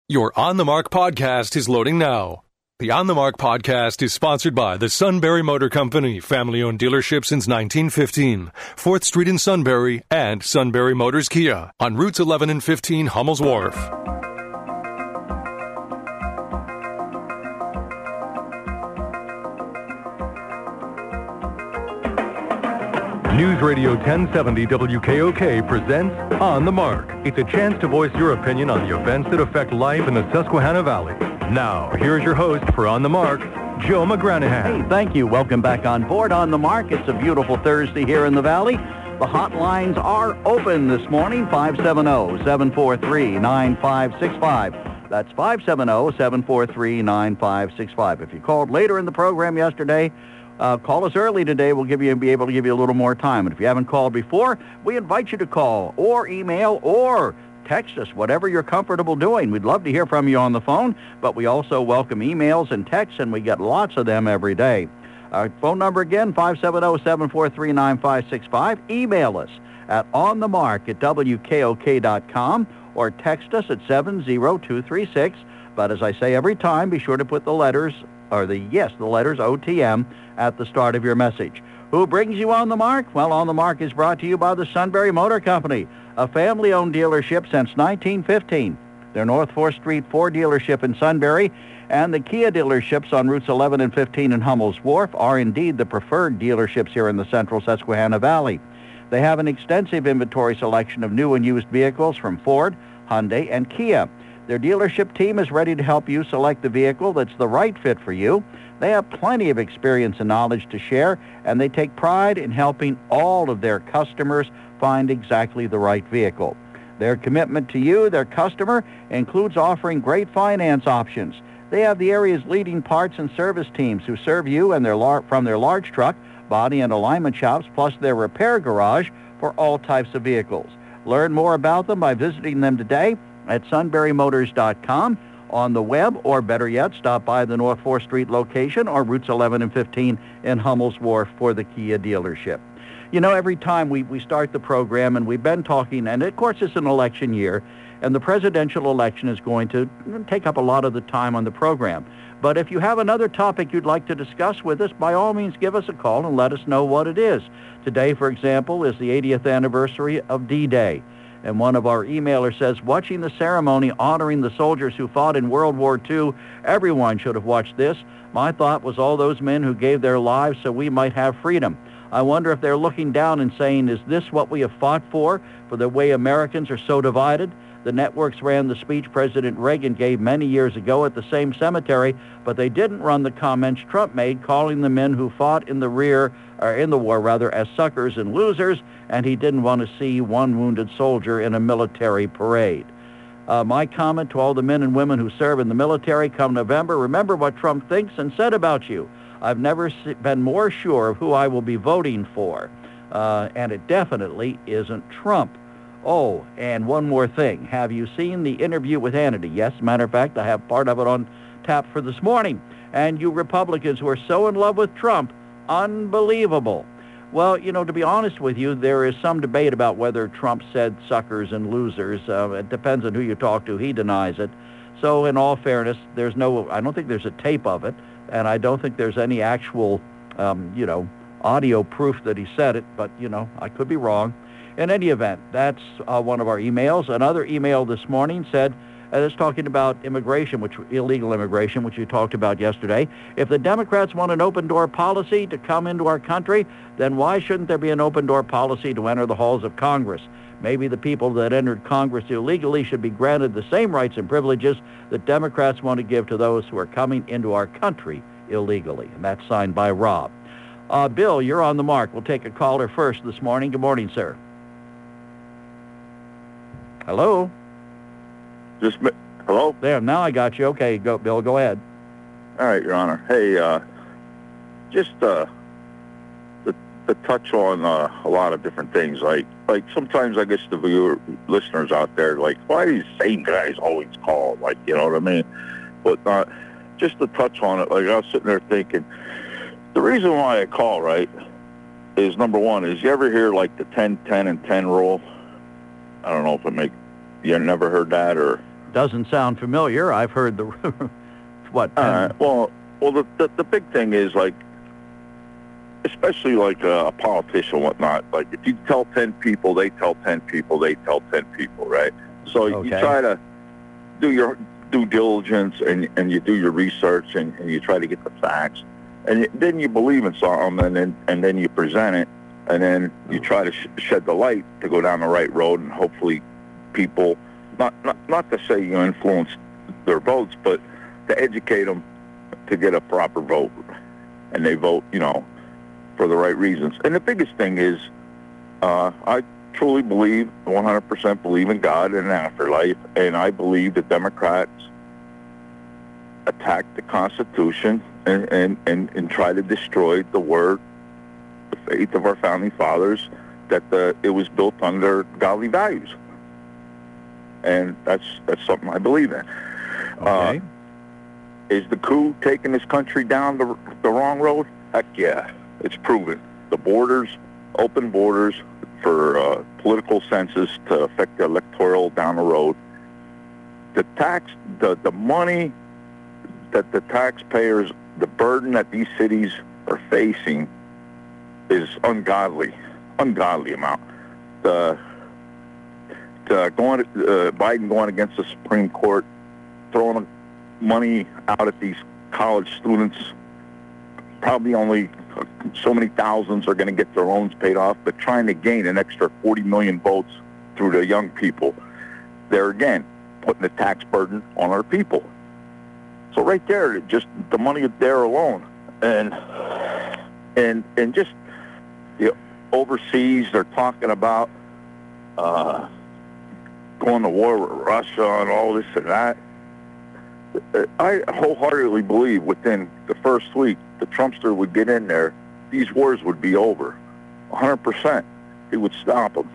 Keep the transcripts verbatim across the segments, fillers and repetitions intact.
Your On the Mark podcast is loading now. The On the Mark podcast is sponsored by the Sunbury Motor Company, family-owned dealership since nineteen fifteen, fourth Street in Sunbury, and Sunbury Motors Kia on routes eleven and fifteen Hummel's Wharf. News Radio ten seventy W K O K presents On the Mark. It's a chance to voice your opinion on the events that affect life in the Susquehanna Valley. Now, here's your host for On the Mark, Joe McGranahan. Hey, thank you. Welcome back on board On the Mark. It's a beautiful Thursday here in the Valley. The hotlines are open this morning, five seven zero, seven four three, nine five six five. That's five seven zero, seven four three, nine five six five. If you called later in the program yesterday, Uh, call us early today. We'll give you be able to give you a little more time. And if you haven't called before, we invite you to call or email or text us, whatever you're comfortable doing. We'd love to hear from you on the phone, but we also welcome emails and texts, and we get lots of them every day. Our phone number again, five seven zero, seven four three, nine five six five. Email us at onthemark at W K O K dot com or text us at seven zero two three six. But as I say every time, be sure to put the letters, or the, yes, the letters O T M at the start of your message. Who brings you On the Mark? Well, On the Mark is brought to you by the Sunbury Motor Company, a family-owned dealership since nineteen fifteen. Their North fourth Street Ford dealership in Sunbury and the Kia dealerships on routes eleven and fifteen in Hummel's Wharf are indeed the preferred dealerships here in the central Susquehanna Valley. They have an extensive inventory selection of new and used vehicles from Ford, Hyundai, and Kia. Their dealership team is ready to help you select the vehicle that's the right fit for you. They have plenty of experience and knowledge to share, and they take pride in helping all of their customers find exactly the right vehicle. Their commitment to you, their customer, includes offering great finance options. They have the area's leading parts and service teams who serve you and their lar- from their large truck, body, and alignment shops, plus their repair garage for all types of vehicles. Learn more about them by visiting them today at sunbury motors dot com. On the web, or better yet, stop by the North fourth Street location or routes eleven and fifteen in Hummel's Wharf for the Kia dealership. You know, every time we, we start the program, and we've been talking, and of course it's an election year, and the presidential election is going to take up a lot of the time on the program. But if you have another topic you'd like to discuss with us, by all means give us a call and let us know what it is. Today, for example, is the eightieth anniversary of D-Day. And one of our emailers says, watching the ceremony honoring the soldiers who fought in World War Two, everyone should have watched this. My thought was all those men who gave their lives so we might have freedom. I wonder if they're looking down and saying, is this what we have fought for, for the way Americans are so divided? The networks ran the speech President Reagan gave many years ago at the same cemetery, but they didn't run the comments Trump made, calling the men who fought in the rear, or in the war rather, as suckers and losers, and he didn't want to see one wounded soldier in a military parade. Uh, my comment to all the men and women who serve in the military come November, remember what Trump thinks and said about you. I've never been more sure of who I will be voting for, uh, and it definitely isn't Trump. Oh, and one more thing. Have you seen the interview with Hannity? Yes, matter of fact, I have part of it on tap for this morning. And you Republicans who are so in love with Trump, unbelievable. Well, you know, to be honest with you, there is some debate about whether Trump said suckers and losers. Uh, it depends on who you talk to. He denies it. So in all fairness, there's no, I don't think there's a tape of it, and I don't think there's any actual, um, you know, audio proof that he said it, but, you know, I could be wrong. In any event, that's uh, one of our emails. Another email this morning said, uh, it's talking about immigration, which illegal immigration, which you talked about yesterday. If the Democrats want an open-door policy to come into our country, then why shouldn't there be an open-door policy to enter the halls of Congress? Maybe the people that entered Congress illegally should be granted the same rights and privileges that Democrats want to give to those who are coming into our country illegally. And that's signed by Rob. Uh, Bill, you're on the mark. We'll take a caller first this morning. Good morning, sir. Hello? Just hello? There, now I got you. Okay, go, Bill, go ahead. All right, Your Honor. Hey, uh, just uh, to, to touch on uh, a lot of different things. Like, like sometimes I guess the viewer, listeners out there, like, why do these same guys always call? Like, you know what I mean? But uh, just to touch on it, like I was sitting there thinking, the reason why I call, right, is number one, is you ever hear like the ten, ten, and ten rule? I don't know if it make, you never heard that or... Doesn't sound familiar. I've heard the what? Uh, well, well, the, the the big thing is like, especially like a, a politician and whatnot. Like if you tell ten people, they tell ten people, they tell ten people, right? So Okay. you try to do your due diligence and and you do your research and, and you try to get the facts, and then you believe in something, and then and then you present it, and then you try to sh- shed the light to go down the right road, and hopefully people, not not not to say you influence their votes, but to educate them to get a proper vote, and they vote, you know, for the right reasons. And the biggest thing is, uh, I truly believe, one hundred percent believe in God and an afterlife, and I believe the Democrats attacked the Constitution and, and, and, and try to destroy the word, the faith of our founding fathers, that the, it was built under godly values. And that's that's something I believe in. Okay. Uh, is the coup taking this country down the, the wrong road? Heck yeah. It's proven. The borders, open borders for uh, political census to affect the electoral down the road. The tax, the, the money that the taxpayers, the burden that these cities are facing is ungodly, ungodly amount. The, the going, uh, Biden going against the Supreme Court, throwing money out at these college students, probably only so many thousands are going to get their loans paid off, but trying to gain an extra forty million votes through the young people. They're, again, putting the tax burden on our people. So right there, just the money there alone. And and and just, you know, overseas, they're talking about uh, going to war with Russia and all this and that. I wholeheartedly believe within the first week, the Trumpster would get in there, these wars would be over. one hundred percent. He would stop them.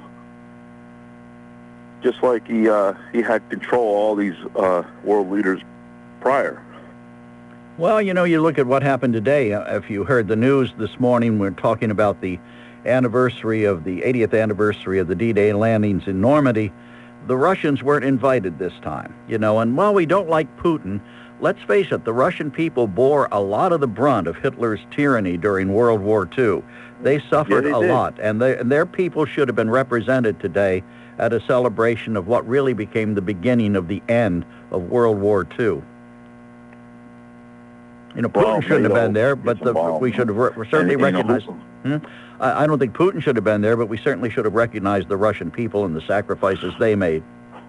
Just like he uh, he had control of all these uh, world leaders prior. Well, you know, you look at what happened today. Uh, if you heard the news this morning, we're talking about the anniversary of the eightieth anniversary of the D-Day landings in Normandy. The Russians weren't invited this time, you know, and while we don't like Putin, let's face it, the Russian people bore a lot of the brunt of Hitler's tyranny during World War Two. They suffered Yeah, they a did. lot, and, they, and their people should have been represented today at a celebration of what really became the beginning of the end of World War Two. You know, Putin Well, shouldn't have NATO been there, gets but the, involved. we should have re- certainly And, you know, recognized... Hmm? I, I don't think Putin should have been there, but we certainly should have recognized the Russian people and the sacrifices they made.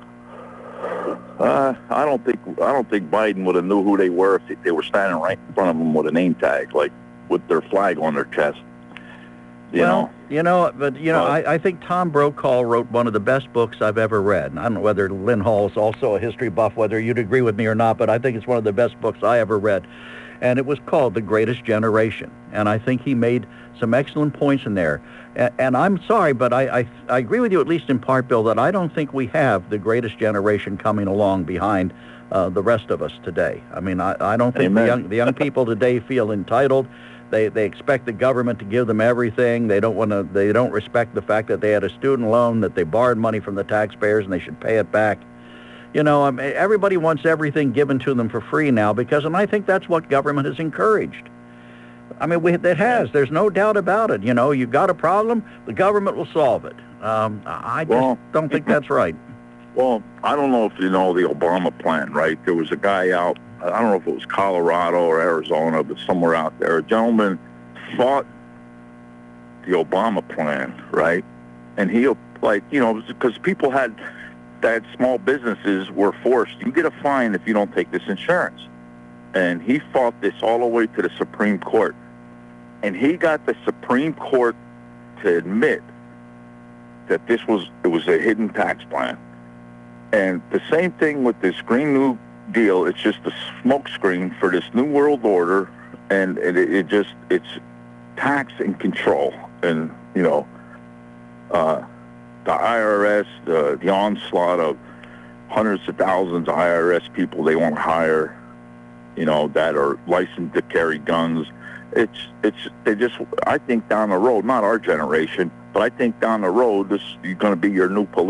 Uh, I don't think I don't think Biden would have knew who they were if they were standing right in front of him with a name tag, like with their flag on their chest. You well, know, you know, but you know, Uh, I, I think Tom Brokaw wrote one of the best books I've ever read. And I don't know whether Lynn Hall is also a history buff, whether you'd agree with me or not, but I think it's one of the best books I ever read. And it was called The Greatest Generation. And I think he made some excellent points in there. And, and I'm sorry, but I, I I agree with you, at least in part, Bill, that I don't think we have the greatest generation coming along behind uh, the rest of us today. I mean, I, I don't think the Amen. young, the young people today feel entitled. They they expect the government to give them everything. They don't want to. They don't respect the fact that they had a student loan, that they borrowed money from the taxpayers, and they should pay it back. You know, I mean, everybody wants everything given to them for free now because, and I think that's what government has encouraged. I mean, we, it has. There's no doubt about it. You know, you've got a problem, the government will solve it. Um, I just Well, don't think that's right. well, I don't know if you know the Obama plan, right? There was a guy out, I don't know if it was Colorado or Arizona, but somewhere out there. A gentleman fought the Obama plan, right? And he, like, you know, because people had, that small businesses were forced, you get a fine if you don't take this insurance. And he fought this all the way to the Supreme Court. And he got the Supreme Court to admit that this was, it was a hidden tax plan. And the same thing with this Green New Deal, it's just a smokescreen for this New World Order, and it, it just, it's tax and control. And, you know, uh, the I R S, the, the onslaught of hundreds of thousands of I R S people they won't hire, you know, that are licensed to carry guns. It's, it's, they just, I think down the road, not our generation, but I think down the road, this is going to be your new police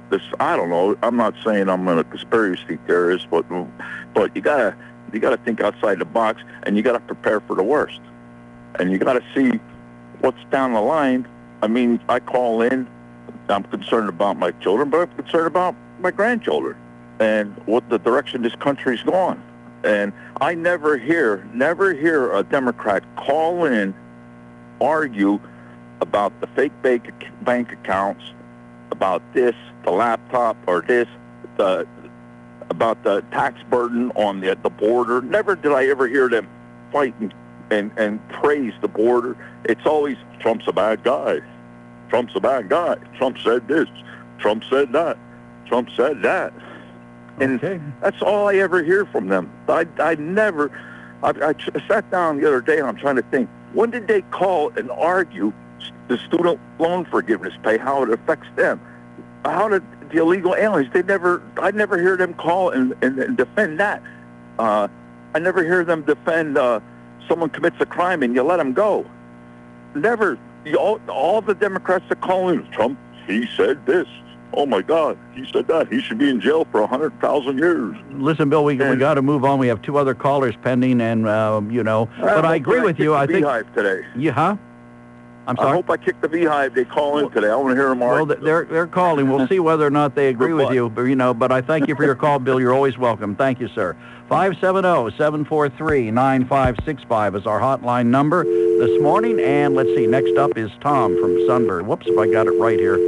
this, I don't know. I'm not saying I'm a conspiracy theorist, but but you gotta you gotta think outside the box, and you gotta prepare for the worst, and you gotta see what's down the line. I mean, I call in. I'm concerned about my children, but I'm concerned about my grandchildren and what the direction this country's going. And I never hear, never hear a Democrat call in, argue about the fake bank, bank accounts, about this, the laptop, or this, the about the tax burden on the the border. Never did I ever hear them fight and, and, and praise the border. It's always, Trump's a bad guy. Trump's a bad guy. Trump said this. Trump said that. Trump said that. And okay. That's all I ever hear from them. I, I never, I, I sat down the other day and I'm trying to think, when did they call and argue the student loan forgiveness pay, how it affects them? How did the illegal aliens, they never, I never hear them call and, and, and defend that. Uh, I never hear them defend uh, someone commits a crime and you let them go. Never. All, all the Democrats that call in, Trump, he said this. Oh, my God, he said that. He should be in jail for one hundred thousand years. Listen, Bill, we, we got to move on. We have two other callers pending, and, um, you know, I but I agree with you. I think... Beehive today. Yeah, huh? I'm sorry? I hope I kicked the Beehive. They call in today. I want to hear them argue. Well, they're, they're calling. We'll see whether or not they agree with you. But, you know, but I thank you for your call, Bill. You're always welcome. Thank you, sir. five seven zero, seven four three, nine five six five is our hotline number this morning. And let's see, next up is Tom from Sunbury. Whoops, if I got it right here.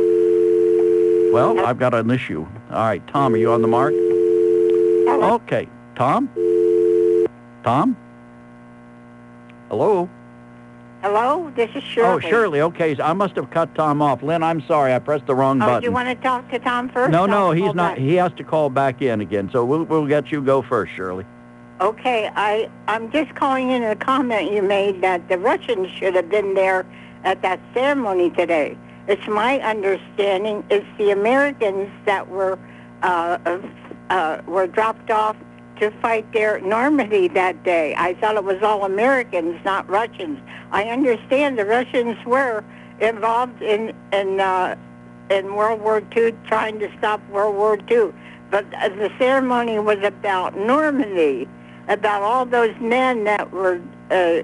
Well, I've got an issue. All right, Tom, are you on the mark? Okay. Tom? Tom? Hello? Hello, this is Shirley. Oh, Shirley. Okay, so I must have cut Tom off. Lynn, I'm sorry. I pressed the wrong oh, button. Do you want to talk to Tom first? No, no, I'll he's call not. back. He has to call back in again. So we'll we'll get you go first, Shirley. Okay, I I'm just calling in a comment you made that the Russians should have been there at that ceremony today. It's my understanding it's the Americans that were uh, uh, were dropped off to fight there at Normandy that day. I thought it was all Americans, not Russians. I understand the Russians were involved in in uh, in World War Two, trying to stop World War Two. But the ceremony was about Normandy, about all those men that were uh,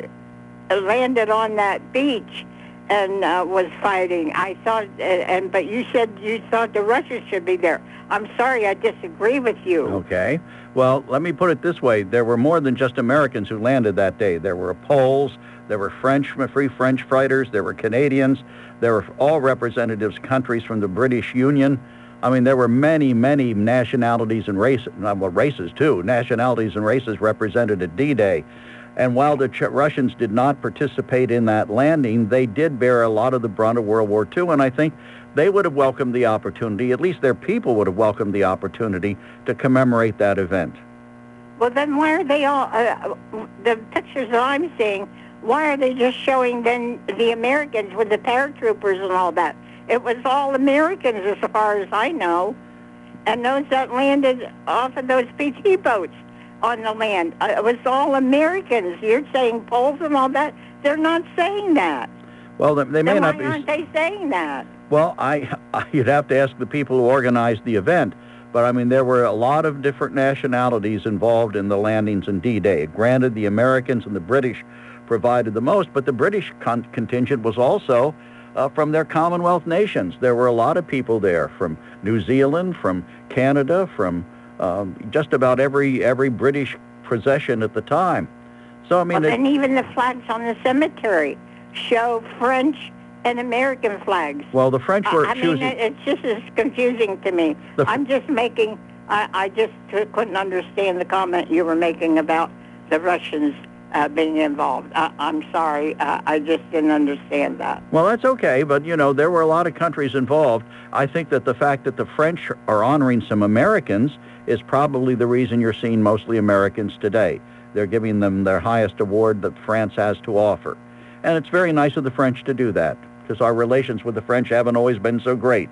landed on that beach and uh, was fighting. I thought, uh, and but you said you thought the Russians should be there. I'm sorry, I disagree with you. Okay. Well, let me put it this way. There were more than just Americans who landed that day. There were Poles, there were French, Free French fighters, there were Canadians, there were all representatives, countries from the British Union. I mean, there were many, many nationalities and races, well, races too, nationalities and races represented at D-Day. And while the Ch- Russians did not participate in that landing, they did bear a lot of the brunt of World War Two, and I think they would have welcomed the opportunity, at least their people would have welcomed the opportunity to commemorate that event. Well, then why are they all, uh, the pictures that I'm seeing, why are they just showing then the Americans with the paratroopers and all that? It was all Americans as far as I know, and those that landed off of those P T boats on the land. Uh, it was all Americans. You're saying Poles and all that. They're not saying that. Well, they, they may then not why be... aren't they saying that? Well, I, I, you'd have to ask the people who organized the event. But, I mean, there were a lot of different nationalities involved in the landings in D-Day. Granted, the Americans and the British provided the most, but the British con- contingent was also uh, from their Commonwealth nations. There were a lot of people there from New Zealand, from Canada, from um, just about every every British possession at the time. So, I mean... Well, it, and even the flags on the cemetery show French and American flags. Well, the French were I mean, choosing... it, it's just as confusing to me. The, I'm just making... I, I just couldn't understand the comment you were making about the Russians uh, being involved. I, I'm sorry. Uh, I just didn't understand that. Well, that's okay, but, you know, there were a lot of countries involved. I think that the fact that the French are honoring some Americans is probably the reason you're seeing mostly Americans today. They're giving them their highest award that France has to offer. And it's very nice of the French to do that, because our relations with the French haven't always been so great.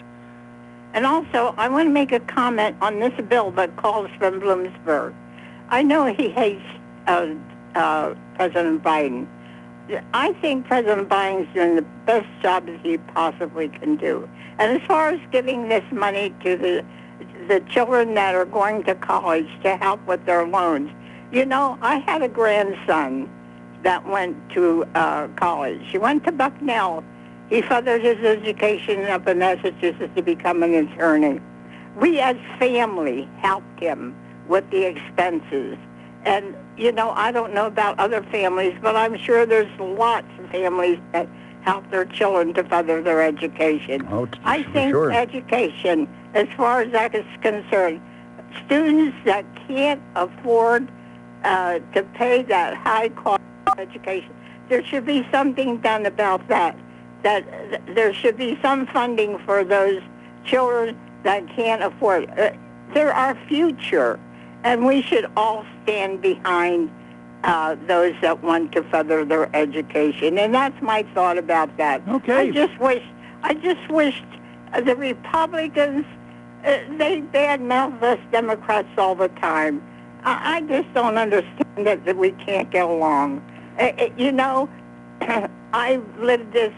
And also, I want to make a comment on this bill that calls from Bloomsburg. I know he hates uh, uh, President Biden, I think President Biden's doing the best job that he possibly can do. And as far as giving this money to the the children that are going to college to help with their loans, you know, I had a grandson that went to uh, college. He went to Bucknell. He furthered his education up in Massachusetts to become an attorney. We as family helped him with the expenses. And, you know, I don't know about other families, but I'm sure there's lots of families that help their children to further their education. Oh, t- I think sure. education, as far as that is concerned, students that can't afford uh, to pay that high cost of education, there should be something done about that. That th- there should be some funding for those children that can't afford it. Uh, they're our future, and we should all stand behind uh, those that want to further their education. And that's my thought about that. Okay. I just wish, I just wished uh, the Republicans, uh, they badmouth us Democrats all the time. I, I just don't understand that, that we can't get along. Uh, uh, you know, I've lived this,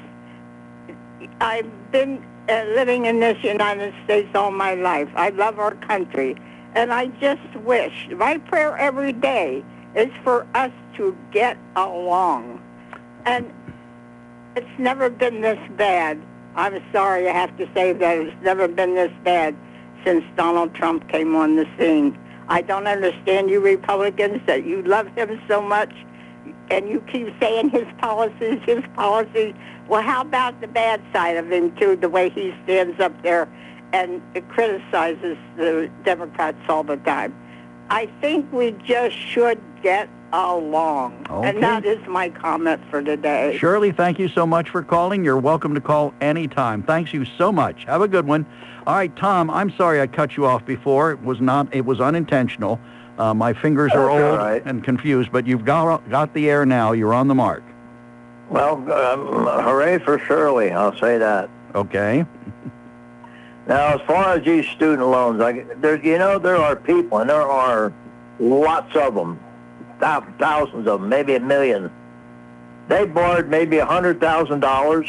I've been uh, living in this United States all my life. I love our country. And I just wish, my prayer every day is for us to get along. And it's never been this bad. I'm sorry I have to say that it's never been this bad since Donald Trump came on the scene. I don't understand you Republicans that you love him so much and you keep saying his policies, his policies. Well, how about the bad side of him, too, the way he stands up there and it criticizes the Democrats all the time. I think we just should get along. Okay. And that is my comment for today. Shirley, thank you so much for calling. You're welcome to call anytime. Thanks you so much. Have a good one. All right, Tom, I'm sorry I cut you off before. It was not. It was unintentional. Uh, my fingers are That's all old right. and confused, but you've got, got the air now. You're on the mark. Well, um, hooray for Shirley, I'll say that. Okay. Now, as far as these student loans, I, there, you know, there are people, and there are lots of them, thou- thousands of them, maybe a million. They borrowed maybe one hundred thousand dollars.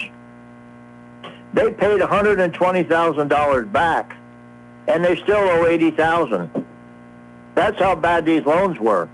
They paid one hundred twenty thousand dollars back, and they still owe eighty thousand dollars. That's how bad these loans were.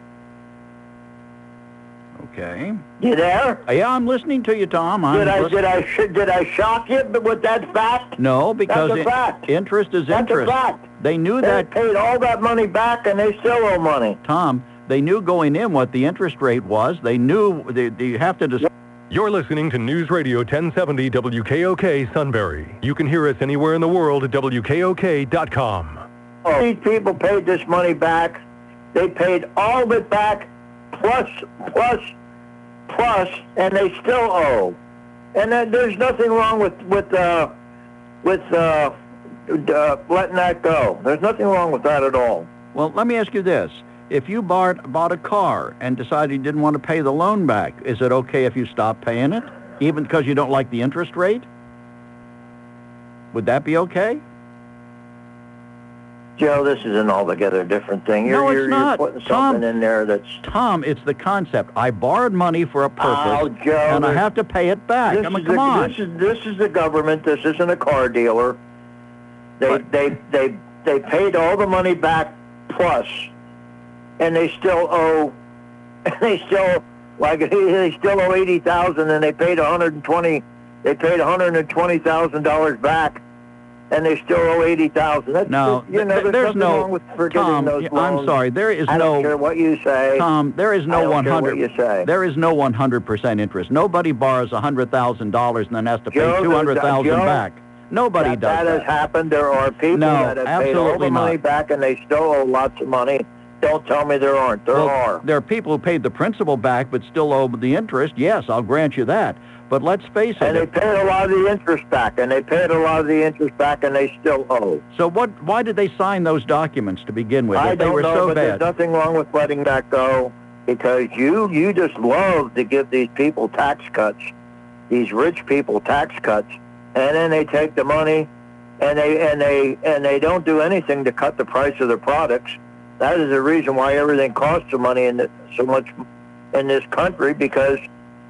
Okay. You there? Uh, yeah, I'm listening to you, Tom. I'm Did I listen- did I sh- did I shock you with that fact? No, because That's a in- fact. interest is That's a interest. fact. They knew They that, paid all that money back, and they still owe money. Tom. They knew going in what the interest rate was. They knew they, they have to. Dis- You're listening to News Radio ten seventy W K O K Sunbury. You can hear us anywhere in the world at W K O K dot com. These people paid this money back. They paid all of it back, plus, plus, plus, and they still owe. And then there's nothing wrong with with uh, with uh, uh, letting that go. There's nothing wrong with that at all. Well, let me ask you this. If you bought, bought a car and decided you didn't want to pay the loan back, is it okay if you stop paying it, even because you don't like the interest rate? Would that be okay? Joe, this is an altogether different thing. You're, No, it's you're, not. you're putting Tom- something in there that's... Tom, it's the concept. I borrowed money for a purpose, Oh, Joe, and I this- have to pay it back. This I mean, is come the, on. This is this is the government. This isn't a car dealer. They But- they they they paid all the money back plus, and they still owe. They still like they still owe eighty thousand, and they paid one hundred and twenty. They paid one hundred and twenty thousand dollars back, and they still owe eighty thousand. That's No, you know, th- there's, there's nothing no- wrong with forgetting Tom, those y- loans. I'm sorry. There is I don't care no... what you say. Tom, there is I no don't one care what hundred. you say. There is no one hundred percent interest. Nobody borrows one hundred thousand dollars and then has to pay Joe, two hundred thousand Joe, back. Nobody that, does that has happened. There are people No, that have paid all absolutely the money not. back, and they still owe lots of money. Don't tell me there aren't. There Well, are. there are people who paid the principal back but still owe the interest. Yes, I'll grant you that. But let's face it. And they if- paid a lot of the interest back, and they paid a lot of the interest back, and they still owe. so what? Why did they sign those documents to begin with? I if they don't were know, so but bad. there's nothing wrong with letting that go, because you you just love to give these people tax cuts, these rich people tax cuts, and then they take the money, and they and they and they don't do anything to cut the price of their products. That is the reason why everything costs so money in the, so much in this country, because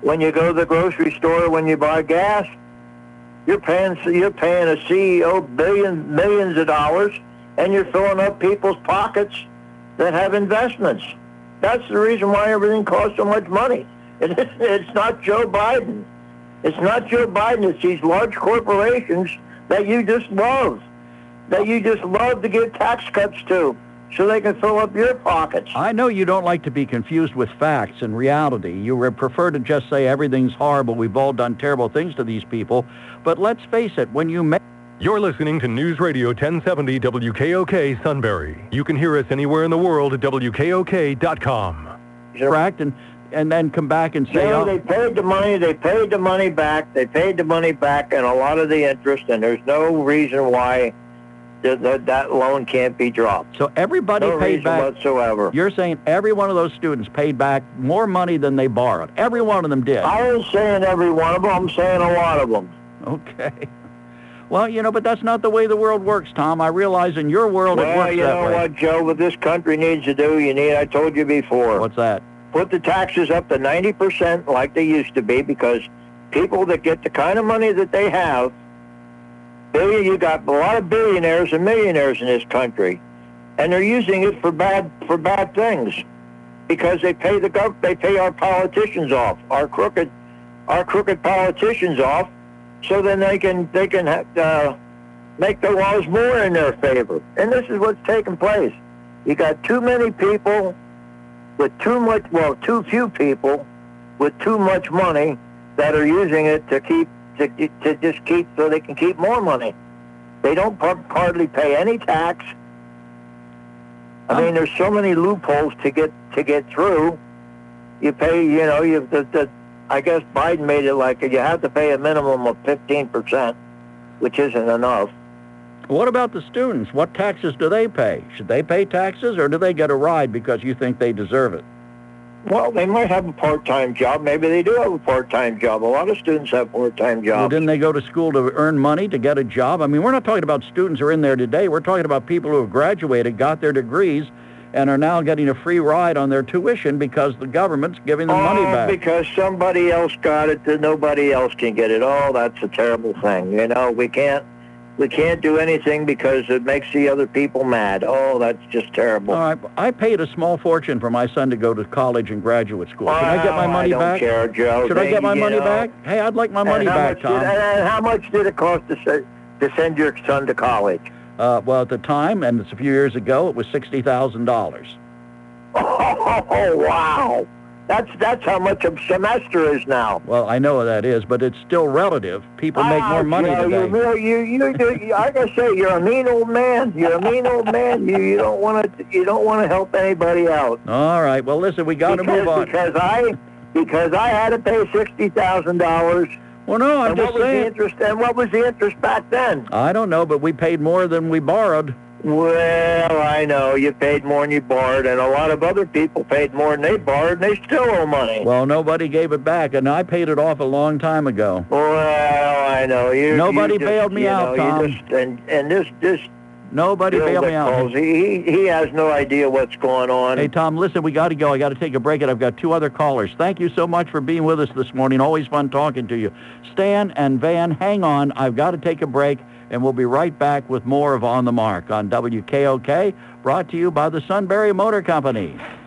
when you go to the grocery store, when you buy gas, you're paying you're paying a C E O billion millions of dollars, and you're filling up people's pockets that have investments. That's the reason why everything costs so much money. It, it's not Joe Biden. It's not Joe Biden. It's these large corporations that you just love, that you just love to give tax cuts to, so they can fill up your pockets. I know you don't like to be confused with facts and reality. You would prefer to just say everything's horrible, we've all done terrible things to these people. But let's face it, when you make... You're listening to News Radio ten seventy W K O K Sunbury. You can hear us anywhere in the world at W K O K dot com. Correct, and, and then come back and say... You know, oh, they paid the money, they paid the money back, they paid the money back and a lot of the interest, and there's no reason why that, that, that loan can't be dropped. So everybody no paid reason back... whatsoever. You're saying every one of those students paid back more money than they borrowed. Every one of them did. I ain't saying every one of them, I'm saying a lot of them. Okay. Well, you know, but that's not the way the world works, Tom. I realize in your world it Well, works you that know way. what, Joe, what this country needs to do, you need, I told you before. What's that? Put the taxes up to ninety percent like they used to be, because people that get the kind of money that they have, billion, you got a lot of billionaires and millionaires in this country, and they're using it for bad for bad things, because they pay the gov they pay our politicians off, our crooked our crooked politicians off, so then they can they can uh, make the laws more in their favor. And this is what's taking place. You got too many people with too much, well, too few people with too much money that are using it to keep to to just keep so they can keep more money. They don't hardly pay any tax. I mean, there's so many loopholes to get to get through. You pay, you know, you the, the I guess Biden made it like you have to pay a minimum of fifteen percent, which isn't enough. What about the students? What taxes do they pay? Should they pay taxes, or do they get a ride because you think they deserve it? Well, they might have a part-time job. Maybe they do have a part-time job. A lot of students have part-time jobs. Well, didn't they go to school to earn money to get a job? I mean, we're not talking about students who are in there today. We're talking about people who have graduated, got their degrees, and are now getting a free ride on their tuition because the government's giving them oh, money back. Because somebody else got it that nobody else can get it. Oh, that's a terrible thing. You know, we can't we can't do anything because it makes the other people mad. Oh, that's just terrible. All right, I paid a small fortune for my son to go to college and graduate school. Can I get my money I don't back? care, Joe. Should I get my money know, back? Hey, I'd like my money back, did, Tom. And how much did it cost to send, to send your son to college? Uh, well, at the time, and it's a few years ago, it was sixty thousand dollars. Oh, wow. That's that's how much a semester is now. Well, I know that is, but it's still relative. People make more money ah, today. You, you, you, you, you, I gotta say, you're a mean old man. You're a mean old man. You, you don't want to, you don't want to help anybody out. All right. Well, listen, we got to move on. Because I, because I had to pay sixty thousand dollars. Well, no, I'm and just what was saying. The interest, and what was the interest back then? I don't know, but we paid more than we borrowed. Well, I know. You paid more than you borrowed, and a lot of other people paid more than they borrowed, and they still owe money. Well, nobody gave it back, and I paid it off a long time ago. Well, I know. You, nobody you just, bailed me you out, know, Tom. You just, and, and this... this Nobody Bill bailed me out. Calls, he, he has no idea what's going on. Hey, Tom, listen, we got to go. I got to take a break, and I've got two other callers. Thank you so much for being with us this morning. Always fun talking to you. Stan and Van, hang on. I've got to take a break, and we'll be right back with more of On the Mark on W K O K, brought to you by the Sunbury Motor Company.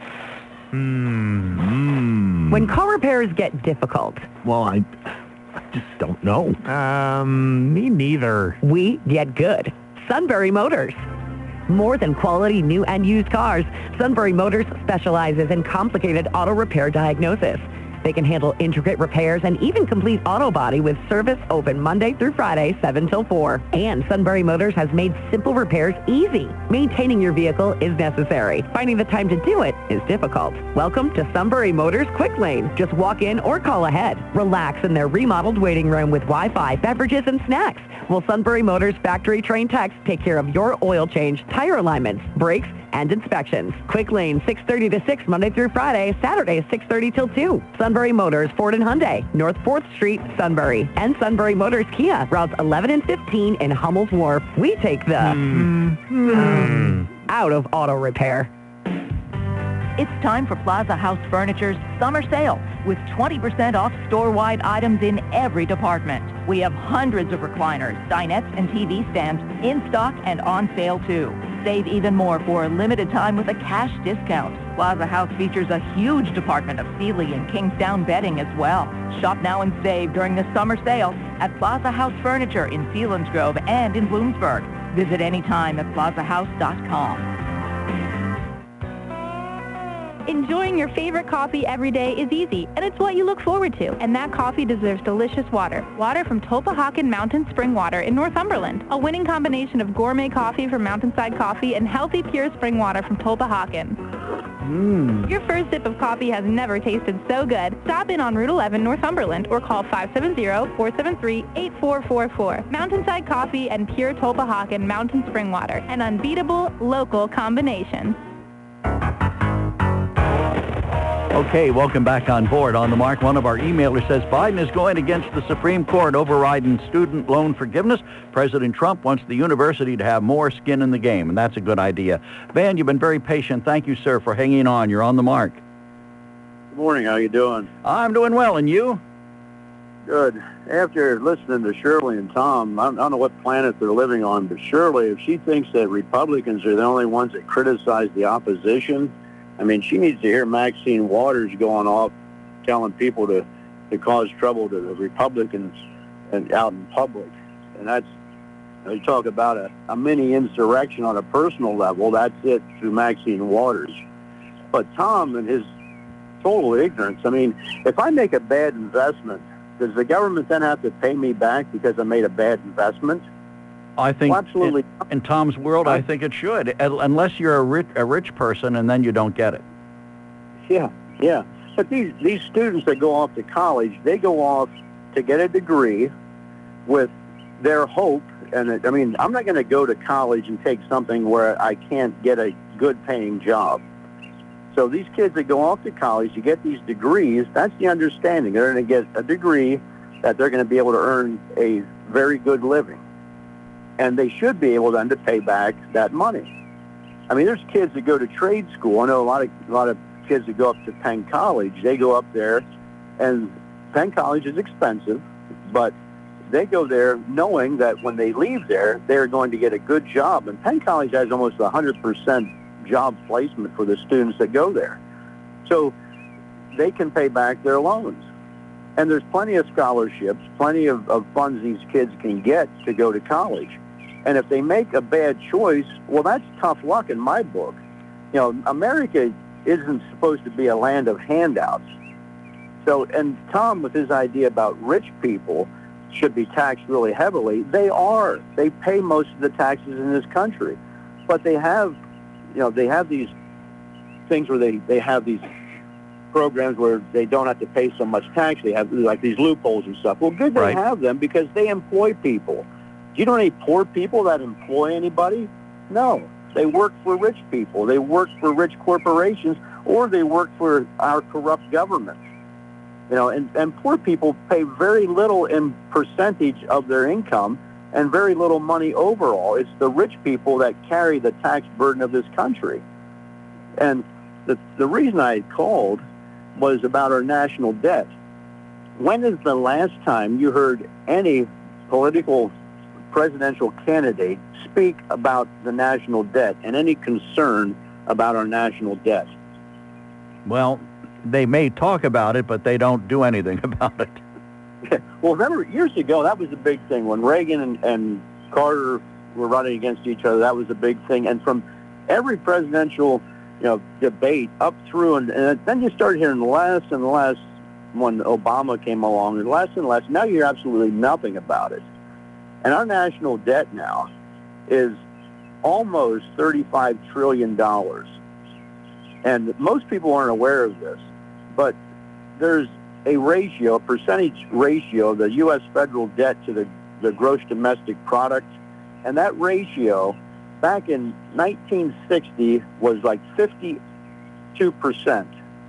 Hmm. When car repairs get difficult, Well, I just don't know. Um, me neither. we get good. Sunbury Motors. More than quality new and used cars, Sunbury Motors specializes in complicated auto repair diagnosis. They can handle intricate repairs and even complete auto body with service open Monday through Friday, seven till four. And Sunbury Motors has made simple repairs easy. Maintaining your vehicle is necessary. Finding the time to do it is difficult. Welcome to Sunbury Motors Quick Lane. Just walk in or call ahead. Relax in their remodeled waiting room with Wi-Fi, beverages, and snacks. Will Sunbury Motors factory-trained techs take care of your oil change, tire alignments, brakes, and inspections. Quick Lane, six thirty to six, Monday through Friday, Saturday, six thirty till two. Sunbury Motors, Ford and Hyundai, North fourth Street, Sunbury. And Sunbury Motors Kia, routes eleven and fifteen in Hummel's Wharf. We take the Mm. out of auto repair. It's time for Plaza House Furniture's summer sale with twenty percent off store-wide items in every department. We have hundreds of recliners, dinettes, and T V stands in stock and on sale too. Save even more for a limited time with a cash discount. Plaza House features a huge department of Sealy and Kingsdown bedding as well. Shop now and save during the summer sale at Plaza House Furniture in Selinsgrove and in Bloomsburg. Visit anytime at plaza house dot com. Enjoying your favorite coffee every day is easy, and it's what you look forward to. And that coffee deserves delicious water. Water from Tulpehocken Mountain Spring Water in Northumberland. A winning combination of gourmet coffee from Mountainside Coffee and healthy pure spring water from Tulpehocken. Mmm. Your first sip of coffee has never tasted so good. Stop in on Route eleven, Northumberland, or call five seven zero, four seven three, eight four four four. Mountainside Coffee and pure Tulpehocken Mountain Spring Water. An unbeatable local combination. Okay, welcome back on board. On the Mark, one of our emailers says Biden is going against the Supreme Court overriding student loan forgiveness. President Trump wants the university to have more skin in the game, and that's a good idea. Van, you've been very patient. Thank you, sir, for hanging on. You're on the Mark. Good morning. How you doing? I'm doing well, and you? Good. After listening to Shirley and Tom, I don't know what planet they're living on, but Shirley, if she thinks that Republicans are the only ones that criticize the opposition, I mean, she needs to hear Maxine Waters going off telling people to, to cause trouble to the Republicans and out in public. And that's, you talk about a, a mini insurrection on a personal level, that's it through Maxine Waters. But Tom and his total ignorance, I mean, if I make a bad investment, does the government then have to pay me back because I made a bad investment? I think well, absolutely. In, in Tom's world, I think it should, unless you're a rich, a rich person, and then you don't get it. Yeah, yeah. But these, these students that go off to college, they go off to get a degree with their hope. And it, I mean, I'm not going to go to college and take something where I can't get a good-paying job. So these kids that go off to college to get these degrees, that's the understanding. They're going to get a degree that they're going to be able to earn a very good living. And they should be able then to pay back that money. I mean, there's kids that go to trade school. I know a lot of a lot of kids that go up to Penn College. They go up there, and Penn College is expensive, but they go there knowing that when they leave there, they're going to get a good job. And Penn College has almost one hundred percent job placement for the students that go there. So they can pay back their loans. And there's plenty of scholarships, plenty of, of funds these kids can get to go to college. And if they make a bad choice, well, that's tough luck in my book. You know, America isn't supposed to be a land of handouts. So, and Tom, with his idea about rich people should be taxed really heavily, they are. They pay most of the taxes in this country. But they have, you know, they have these things where they, they have these programs where they don't have to pay so much tax. They have, like, these loopholes and stuff. Well, good they Right. have them because they employ people. Do you know any poor people that employ anybody? No. They work for rich people. They work for rich corporations, or they work for our corrupt government. You know, and, and poor people pay very little in percentage of their income and very little money overall. It's the rich people that carry the tax burden of this country. And the, the reason I called was about our national debt. When is the last time you heard any political presidential candidate speak about the national debt and any concern about our national debt? Well, they may talk about it, but they don't do anything about it. Well, remember, years ago, that was a big thing. When Reagan and, and Carter were running against each other, that was a big thing. And from every presidential, you know, debate up through, and, and then you start hearing less and less when Obama came along, and less and less. Now you hear absolutely nothing about it. And our national debt now is almost thirty-five trillion dollars. And most people aren't aware of this, but there's a ratio, a percentage ratio of the U S federal debt to the, the gross domestic product. And that ratio back in nineteen sixty was like fifty-two percent.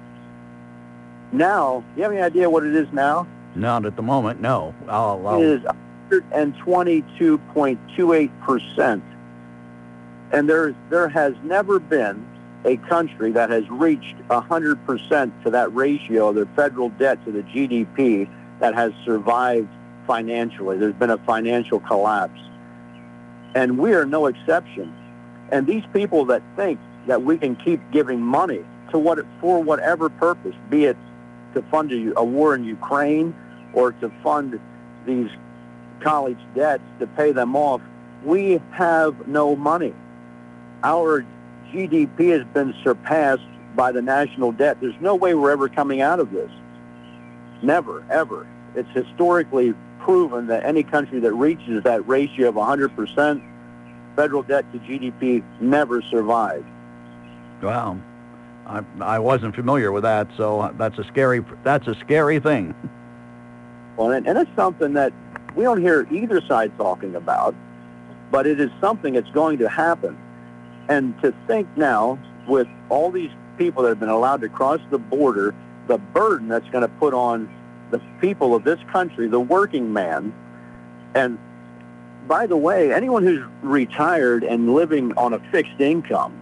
Now, do you have any idea what it is now? Not at the moment, no. I'll, I'll... It is one hundred twenty-two point two eight percent. And there, there has never been a country that has reached one hundred percent to that ratio of their federal debt to the G D P that has survived financially. There's been a financial collapse. And we are no exception. And these people that think that we can keep giving money to what for whatever purpose, be it to fund a, a war in Ukraine or to fund these college debts to pay them off, we have no money. Our G D P has been surpassed by the national debt. There's no way we're ever coming out of this. Never, ever. It's historically proven that any country that reaches that ratio of one hundred percent federal debt to G D P never survives. Wow. I, I wasn't familiar with that, so that's a scary, that's a scary thing. Well, and, and it's something that we don't hear either side talking about, but it is something that's going to happen. And to think now, with all these people that have been allowed to cross the border, the burden that's going to put on the people of this country, the working man. And by the way, anyone who's retired and living on a fixed income,